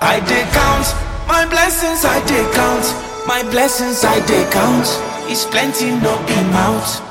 I dey count my blessings, I dey count my blessings, I dey count. It's plenty, no be mouth.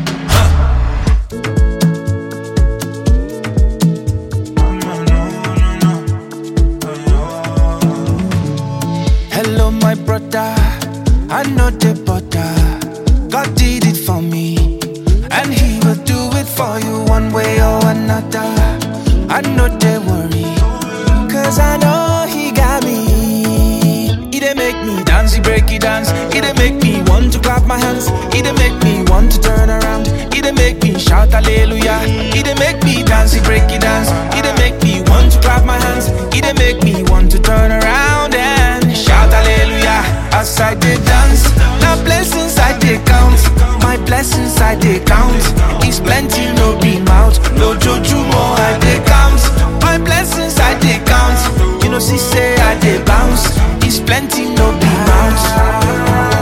Hello, my brother. I know the butter. God did it for me, and He will do it for you one way or another. I know they worry, cause I know He got me. He dey make me dance, He break it dance. He dey make me want to clap my hands. He dey make me want to turn around. He dey make me shout hallelujah. He dey make me dance, He break it dance. He dey make me want to clap my hands. He dey make me want to turn around and shout hallelujah. As I dey dance, now blessings I dey count. My blessings I dey count. It's plenty, no be mouth. No jojumo I dey count. My blessings I dey count. You know she say I dey bounce. It's plenty, no be mouth.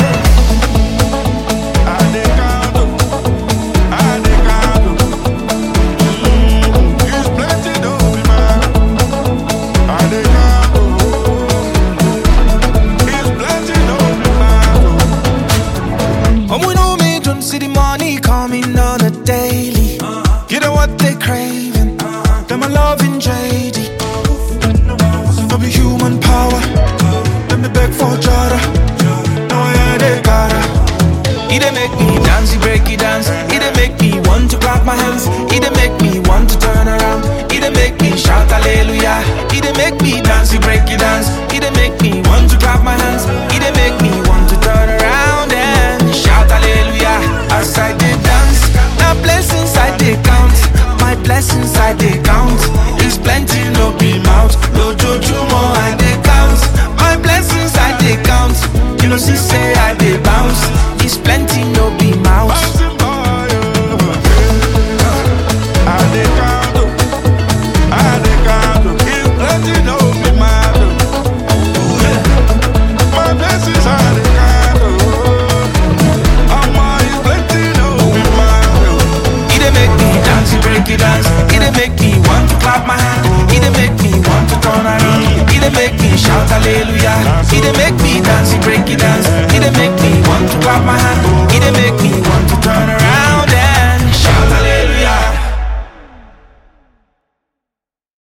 See the money coming on a daily. You know what they craving? Them a loving JD. No be human power. Let me beg for Jada. No, yeah, they gotta. He dey make me dance, He break it dance. He dey make me want to clap my hands. He dey make me want to turn around. He dey make me shout hallelujah. He dey make me dance, He break it dance. He dey make me want to clap my hands. He dey make me want to turn around and shout hallelujah. As I dey dance, now blessings I dey count. My blessings I dey count. It's plenty, no be mouth. No jojumo I dey count. My blessings I dey count. You know she say I dey bounce. It's plenty, no be mouth. He dey make me want to clap my hand. He dey make me want to turn around. He dey make me shout hallelujah. He dey make me dance, He break it dance.